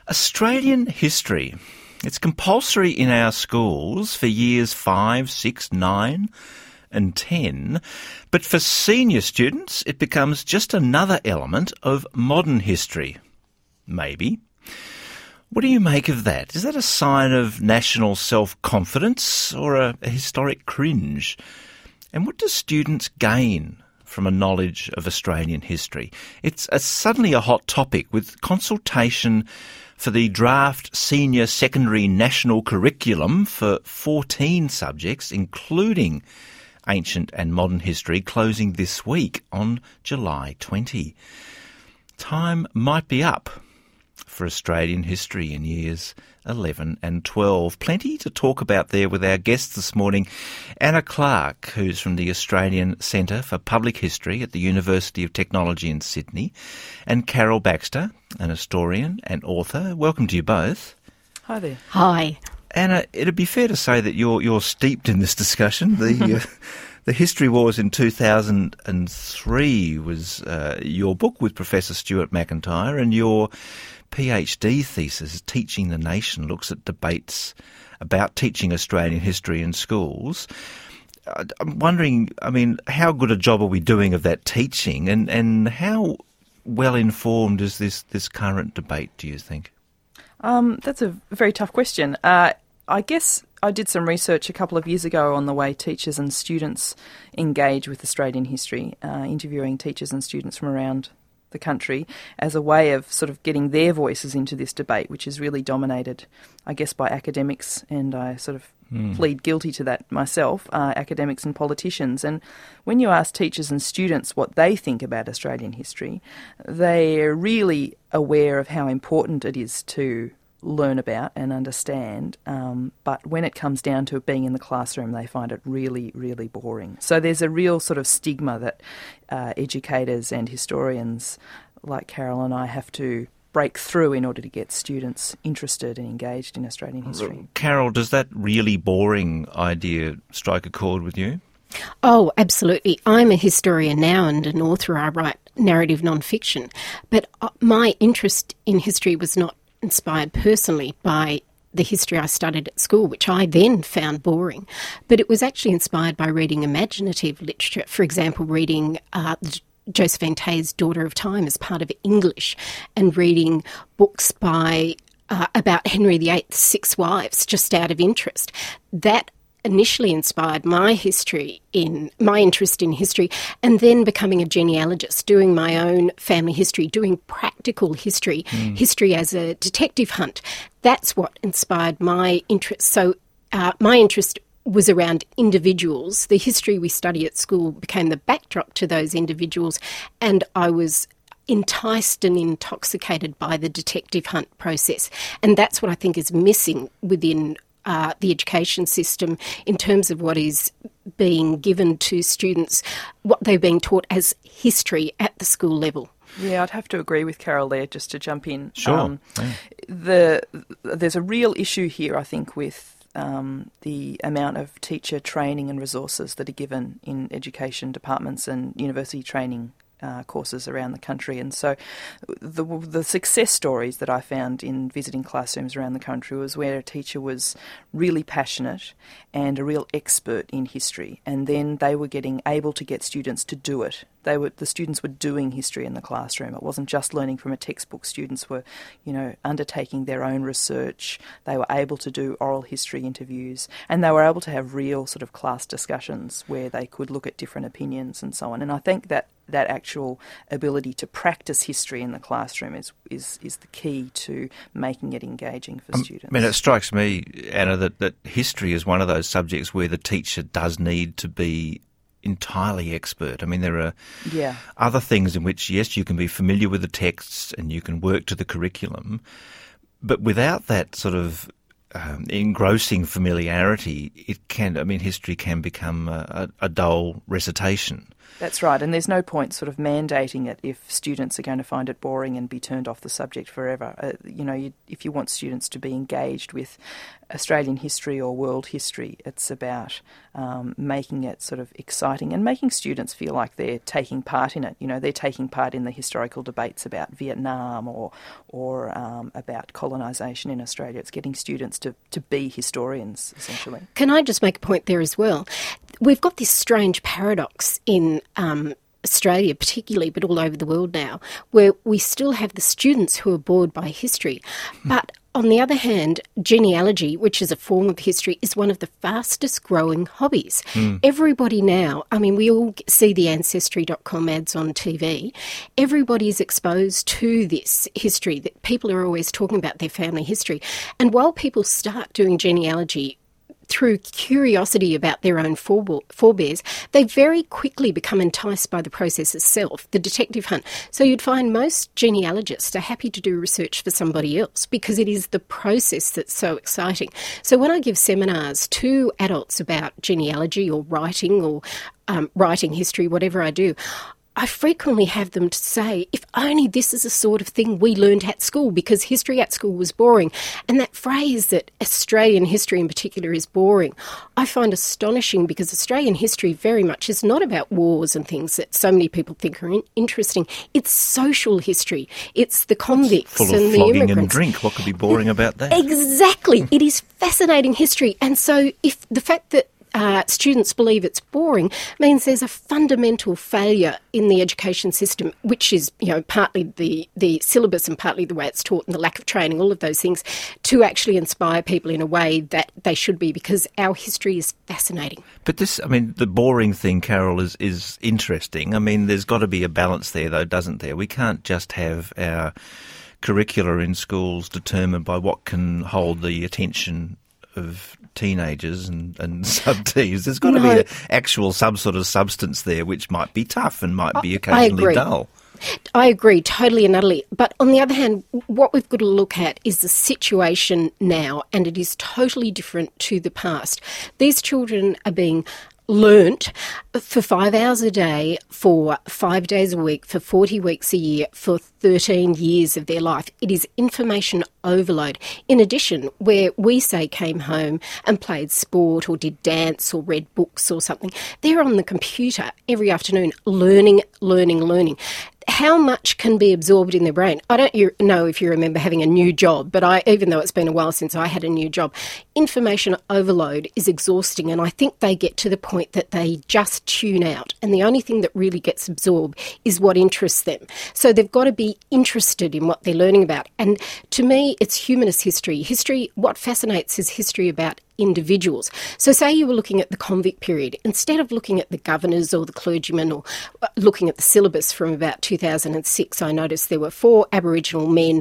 Australian history. It's compulsory in our schools for years 5, 6, 9 and 10, but for senior students it becomes just another element of modern history. Maybe. What do you make of that? Is that a sign of national self-confidence or a historic cringe? And what do students gain from a knowledge of Australian history? It's suddenly a hot topic with consultation for the draft senior secondary national curriculum for 14 subjects, including ancient and modern history, closing this week on July 20. Time might be up for Australian history in years 11 and 12. Plenty to talk about there with our guests this morning. Anna Clark, who's from the Australian Centre for Public History at the University of Technology in Sydney, and Carol Baxter, an historian and author. Welcome to you both. Hi there. Hi. Anna, it'd be fair to say that you're steeped in this discussion. The History Wars in 2003 was your book with Professor Stuart McIntyre, and your PhD thesis, Teaching the Nation, looks at debates about teaching Australian history in schools. I'm wondering, how good a job are we doing of that teaching, and how well informed is this current debate, do you think? That's a very tough question. I guess I did some research a couple of years ago on the way teachers and students engage with Australian history, interviewing teachers and students from around the country as a way of sort of getting their voices into this debate, which is really dominated, I guess, by academics, and I sort of plead guilty to that myself, academics and politicians. And when you ask teachers and students what they think about Australian history, they're really aware of how important it is to learn about and understand, but when it comes down to being in the classroom, they find it really, really boring. So there's a real sort of stigma that educators and historians like Carol and I have to break through in order to get students interested and engaged in Australian history. Carol, does that really boring idea strike a chord with you? Oh, absolutely. I'm a historian now and an author. I write narrative non-fiction, but my interest in history was not inspired personally by the history I studied at school, which I then found boring. But it was actually inspired by reading imaginative literature. For example, reading Josephine Tey's Daughter of Time as part of English, and reading books by about Henry VIII's 6 wives just out of interest. That initially inspired my interest in history, and then becoming a genealogist, doing my own family history, doing practical history, history as a detective hunt. That's what inspired my interest. So my interest was around individuals. The history we study at school became the backdrop to those individuals, and I was enticed and intoxicated by the detective hunt process. And that's what I think is missing within the education system in terms of what is being given to students, what they're being taught as history at the school level. Yeah, I'd have to agree with Carol there, just to jump in. Sure. There's a real issue here, I think, with the amount of teacher training and resources that are given in education departments and university training courses around the country. And so the success stories that I found in visiting classrooms around the country was where a teacher was really passionate and a real expert in history, and then they were able to get students to do it. The students were doing history in the classroom. It wasn't just learning from a textbook. Students were, undertaking their own research. They were able to do oral history interviews, and they were able to have real sort of class discussions where they could look at different opinions and so on. And I think that actual ability to practice history in the classroom is the key to making it engaging for students. It strikes me, Anna, that history is one of those subjects where the teacher does need to be entirely expert. There are other things in which, yes, you can be familiar with the texts and you can work to the curriculum, but without that sort of engrossing familiarity, history can become a dull recitation. That's right, and there's no point sort of mandating it if students are going to find it boring and be turned off the subject forever. If you want students to be engaged with Australian history or world history, it's about making it sort of exciting and making students feel like they're taking part in it. They're taking part in the historical debates about Vietnam or about colonisation in Australia. It's getting students to be historians, essentially. Can I just make a point there as well? We've got this strange paradox in Australia particularly, but all over the world now, where we still have the students who are bored by history. But on the other hand, genealogy, which is a form of history, is one of the fastest growing hobbies. Everybody now, we all see the Ancestry.com ads on TV. Everybody is exposed to this history. That people are always talking about their family history. And while people start doing genealogy through curiosity about their own forebears, they very quickly become enticed by the process itself, the detective hunt. So you'd find most genealogists are happy to do research for somebody else because it is the process that's so exciting. So when I give seminars to adults about genealogy or writing history, whatever I do, I frequently have them to say, if only this is the sort of thing we learned at school, because history at school was boring. And that phrase that Australian history in particular is boring, I find astonishing, because Australian history very much is not about wars and things that so many people think are interesting. It's social history. It's the convicts and the immigrants. Full of flogging and drink. What could be boring about that? Exactly. It is fascinating history. And so if the fact that students believe it's boring means there's a fundamental failure in the education system, which is, partly the syllabus and partly the way it's taught and the lack of training, all of those things, to actually inspire people in a way that they should be, because our history is fascinating. But the boring thing, Carol, is interesting. There's got to be a balance there, though, doesn't there? We can't just have our curricula in schools determined by what can hold the attention of teenagers and sub-teens. There's got to be some sort of substance there, which might be tough and might be occasionally dull. I agree, totally and utterly. But on the other hand, what we've got to look at is the situation now, and it is totally different to the past. These children are being learnt for 5 hours a day, for 5 days a week, for 40 weeks a year, for 13 years of their life. It is information overload. In addition, where we say came home and played sport or did dance or read books or something, they're on the computer every afternoon learning. How much can be absorbed in their brain? I don't know if you remember having a new job, but even though it's been a while since I had a new job, information overload is exhausting, and I think they get to the point that they just tune out, and the only thing that really gets absorbed is what interests them. So they've got to be interested in what they're learning about. And to me, it's humanist history. What fascinates is history about individuals. So say you were looking at the convict period, instead of looking at the governors or the clergymen or looking at the syllabus from about 2006, I noticed there were 4 Aboriginal men,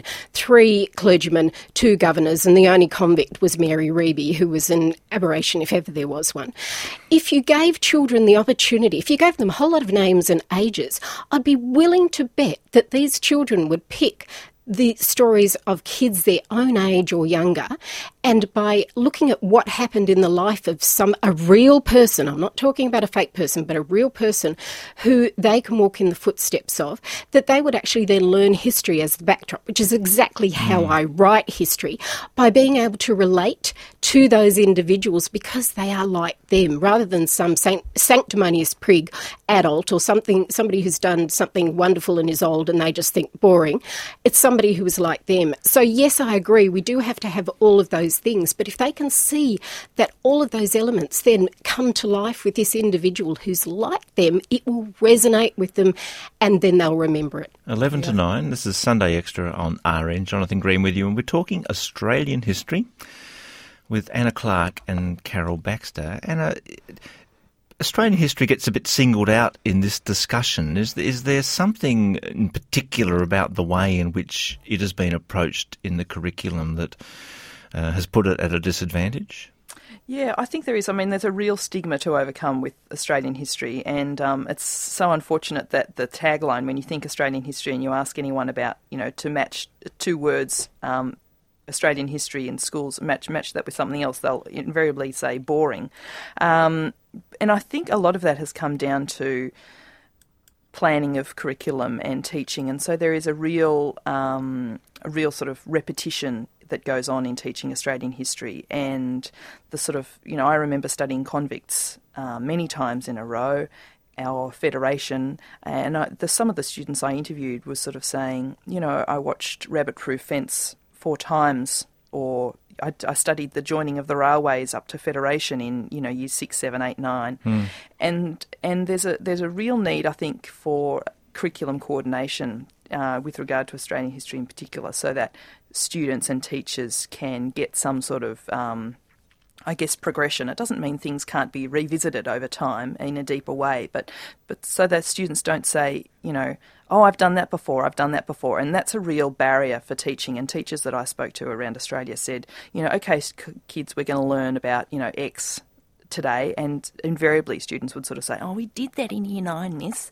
3 clergymen, 2 governors, and the only convict was Mary Reeby, who was an aberration if ever there was one. If you gave children the opportunity, if you gave them a whole lot of names and ages, I'd be willing to bet that these children would pick the stories of kids their own age or younger, and by looking at what happened in the life of a real person, I'm not talking about a fake person, but a real person who they can walk in the footsteps of, that they would actually then learn history as the backdrop, which is exactly how I write history, by being able to relate to those individuals because they are like them, rather than some sanctimonious prig adult or somebody who's done something wonderful and is old and they just think boring. It's somebody who is like them. So yes, I agree, we do have to have all of those things, but if they can see that all of those elements then come to life with this individual who's like them, it will resonate with them and then they'll remember it. 11 to 9, this is Sunday Extra on RN. Jonathan Green with you, and we're talking Australian history with Anna Clark and Carol Baxter. Anna, Australian history gets a bit singled out in this discussion. Is there something in particular about the way in which it has been approached in the curriculum that has put it at a disadvantage? Yeah, I think there is. There's a real stigma to overcome with Australian history, and it's so unfortunate that the tagline, when you think Australian history and you ask anyone about, to match 2 words, Australian history in schools, match that with something else, they'll invariably say boring. And I think a lot of that has come down to planning of curriculum and teaching, and so there is a real sort of repetition that goes on in teaching Australian history, and the sort of, I remember studying convicts many times in a row, our federation, and some of the students I interviewed was sort of saying, I watched Rabbit Proof Fence 4 times, or I studied the joining of the railways up to Federation in years 6, 7, 8, 9, and there's a real need, I think, for curriculum coordination with regard to Australian history in particular, so that students and teachers can get some sort of progression. It doesn't mean things can't be revisited over time in a deeper way, but so that students don't say, oh, I've done that before, and that's a real barrier for teaching. And teachers that I spoke to around Australia said, okay, kids, we're going to learn about, X today, and invariably students would sort of say, oh, we did that in year 9, miss.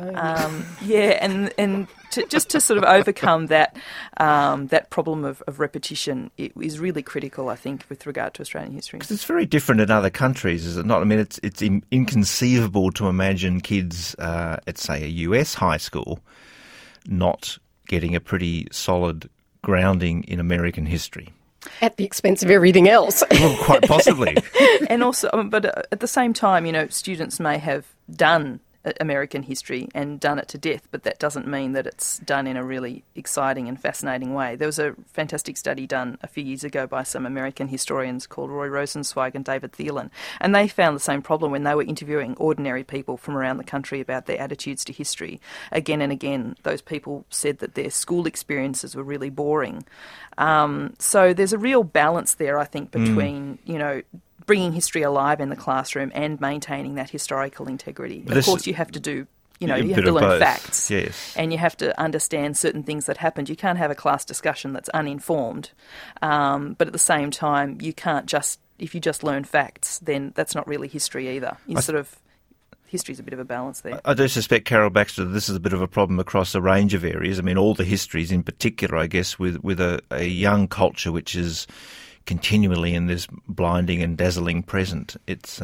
And to sort of overcome that problem of repetition, it is really critical, I think, with regard to Australian history. Because it's very different in other countries, is it not? I mean, it's inconceivable to imagine kids at, say, a US high school not getting a pretty solid grounding in American history. At the expense of everything else. Well, quite possibly. And also, but at the same time, students may have done American history and done it to death, but that doesn't mean that it's done in a really exciting and fascinating way. There was a fantastic study done a few years ago by some American historians called Roy Rosenzweig and David Thielen, and they found the same problem when they were interviewing ordinary people from around the country about their attitudes to history. Again and again, those people said that their school experiences were really boring. So there's a real balance there, I think, between, bringing history alive in the classroom and maintaining that historical integrity. Of course, you have to do, you have to learn facts. Yes. And you have to understand certain things that happened. You can't have a class discussion that's uninformed. But at the same time, you can't if you just learn facts, then that's not really history either. History's a bit of a balance there. I do suspect, Carol Baxter, this is a bit of a problem across a range of areas. I mean, all the histories in particular, I guess, with a young culture which is continually in this blinding and dazzling present. It's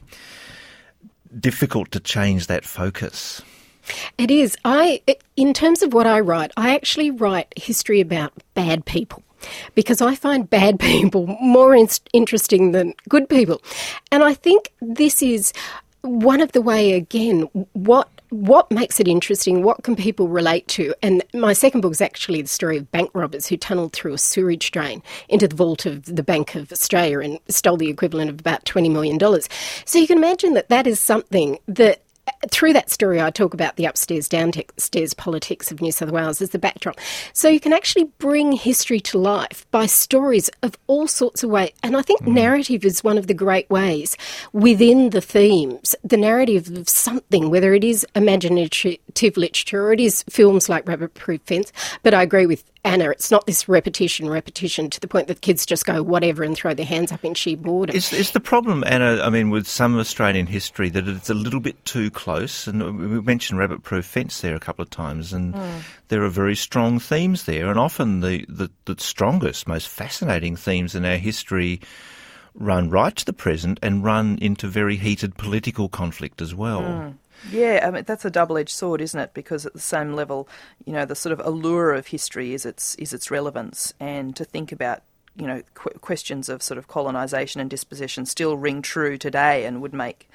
difficult to change that focus. It is. In terms of what I write, I actually write history about bad people, because I find bad people more interesting than good people. And I think this is one of the way, again, what makes it interesting, what can people relate to? And my second book is actually the story of bank robbers who tunnelled through a sewerage drain into the vault of the Bank of Australia and stole the equivalent of about $20 million. So you can imagine that is something that, through that story, I talk about the upstairs, downstairs politics of New South Wales as the backdrop. So you can actually bring history to life by stories of all sorts of ways. And I think narrative is one of the great ways within the themes, the narrative of something, whether it is imaginative literature or it is films like Rabbit Proof Fence. But I agree with Anna, it's not this repetition to the point that kids just go whatever and throw their hands up in sheer boredom. Is the problem, Anna, I mean, with some Australian history, that it's a little bit too close? And we mentioned Rabbit Proof Fence there a couple of times, and there are very strong themes there, and often the strongest, most fascinating themes in our history run right to the present and run into very heated political conflict as well. Yeah, I mean, that's a double-edged sword, isn't it? Because at the same level, the sort of allure of history is its relevance, and to think about, questions of sort of colonisation and dispossession still ring true today and would make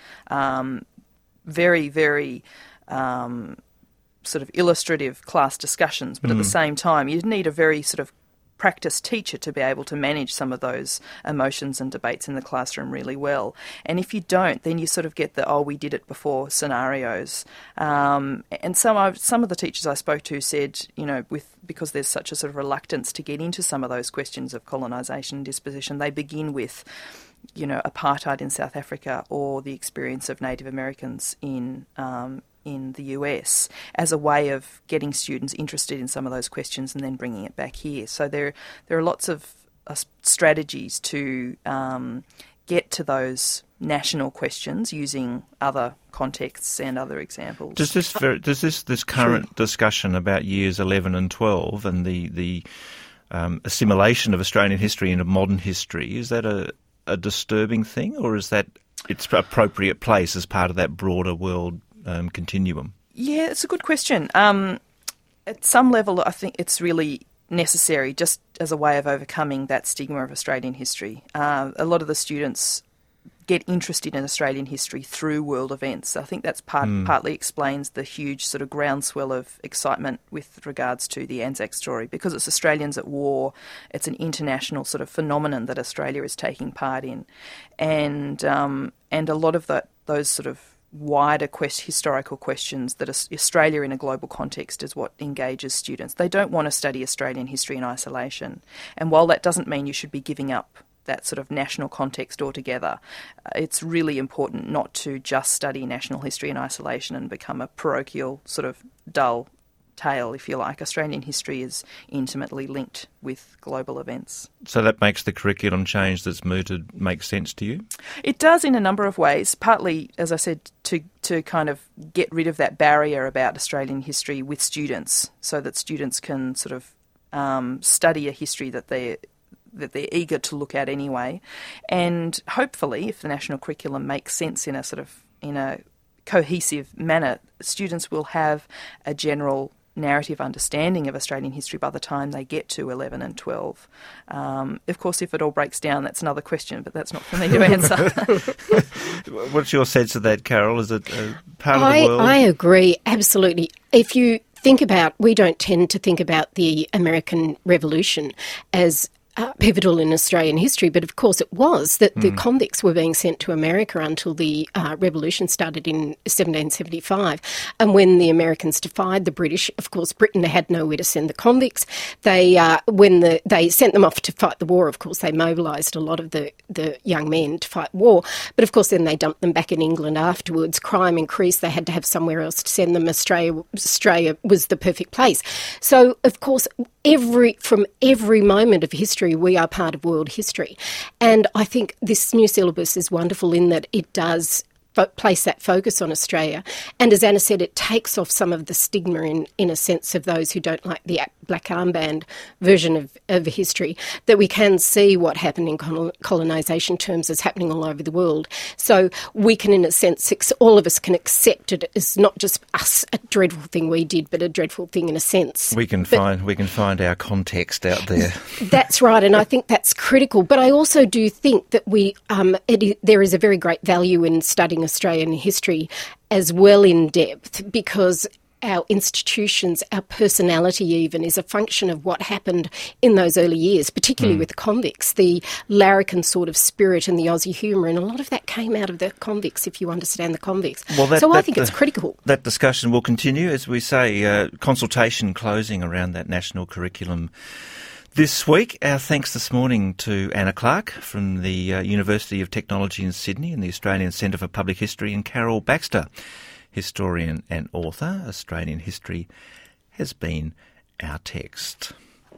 very, very sort of illustrative class discussions. But at the same time, you'd need a very sort of practiced teacher to be able to manage some of those emotions and debates in the classroom really well. And if you don't, then you sort of get the, we did it before scenarios. And some of the teachers I spoke to said, because there's such a sort of reluctance to get into some of those questions of colonisation and dispossession, they begin with, apartheid in South Africa or the experience of Native Americans in the US as a way of getting students interested in some of those questions and then bringing it back here. So there are lots of strategies to get to those national questions using other contexts and other examples. Does this current discussion about years 11 and 12 and the assimilation of Australian history into modern history. Is that a disturbing thing, or is that its appropriate place as part of that broader world continuum? Yeah, it's a good question. At some level, I think it's really necessary just as a way of overcoming that stigma of Australian history. A lot of the students get interested in Australian history through world events. I think that's partly explains the huge sort of groundswell of excitement with regards to the Anzac story. Because it's Australians at war, it's an international sort of phenomenon that Australia is taking part in. And a lot of those sort of wider historical questions that Australia in a global context is what engages students. They don't want to study Australian history in isolation. And while that doesn't mean you should be giving up that sort of national context altogether, it's really important not to just study national history in isolation and become a parochial sort of dull tale, if you like. Australian history is intimately linked with global events. So that makes the curriculum change that's mooted make sense to you? It does in a number of ways, partly, as I said, to kind of get rid of that barrier about Australian history with students so that students can sort of study a history that they're eager to look at anyway. And hopefully, if the national curriculum makes sense in a cohesive manner, students will have a general narrative understanding of Australian history by the time they get to 11 and 12. Of course, if it all breaks down, that's another question, but that's not for me to answer. What's your sense of that, Carol? Is it part of the world? I agree, absolutely. If you think about, we don't tend to think about the American Revolution as pivotal in Australian history, but of course it was that the convicts were being sent to America until the revolution started in 1775. And when the Americans defied the British, of course Britain had nowhere to send the convicts. When they sent them off to fight the war, of course they mobilised a lot of the young men to fight war, but of course then they dumped them back in England afterwards. Crime increased, they had to have somewhere else to send them. Australia was the perfect place. So of course from every moment of history, we are part of world history. And I think this new syllabus is wonderful in that it does place that focus on Australia. And as Anna said, it takes off some of the stigma in a sense of those who don't like the black armband version of history, that we can see what happened in colonisation terms as happening all over the world. So we can, in a sense, all of us can accept it as not just us, a dreadful thing we did, but a dreadful thing in a sense. We can find our context out there. That's right, and I think that's critical. But I also do think that there is a very great value in studying Australian history as well in depth, because our institutions, our personality even, is a function of what happened in those early years, particularly with the convicts, the larrikin sort of spirit and the Aussie humour, and a lot of that came out of the convicts, if you understand the convicts. I think it's critical. That discussion will continue, as we say, consultation closing around that national curriculum this week. Our thanks this morning to Anna Clark from the University of Technology in Sydney and the Australian Centre for Public History, and Carol Baxter, historian and author. Australian history has been our text.